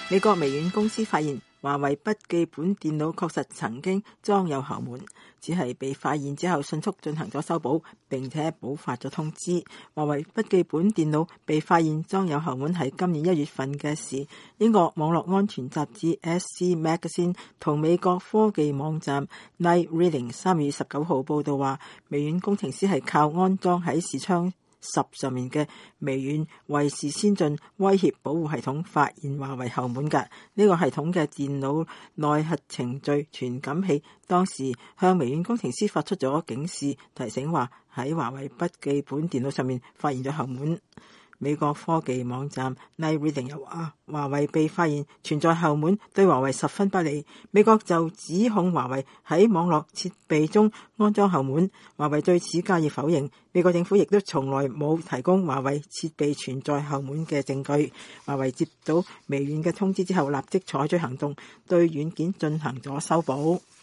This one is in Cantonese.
美國微軟公司發現華為筆記本電腦確實曾經裝有後門，只係被發現之後迅速進行咗修補，並且補發咗通知。華為筆記本電腦被發現裝有後門係今年1月份嘅事。英國網絡安全雜誌 SC Magazine 同美國科技網站 Night Reading 3月19號報道話，微軟工程師係靠安裝喺視窗10上面嘅微軟衛士先進威脅保護系統發現華為後門㗎。呢個系統嘅電腦內核程序傳感器當時向微軟工程師發出咗警示，提醒話喺華為筆記本電腦上面發現咗後門。美國科技網站 Night Reading 又話，華為被發現存在後門對華為十分不利。美國就指控華為喺網絡設備中安裝後門，華為對此加以否認。美國政府亦都從來冇提供華為設備存在後門嘅證據。華為接到微軟嘅通知之後，立即採取行動，對軟件進行咗修補。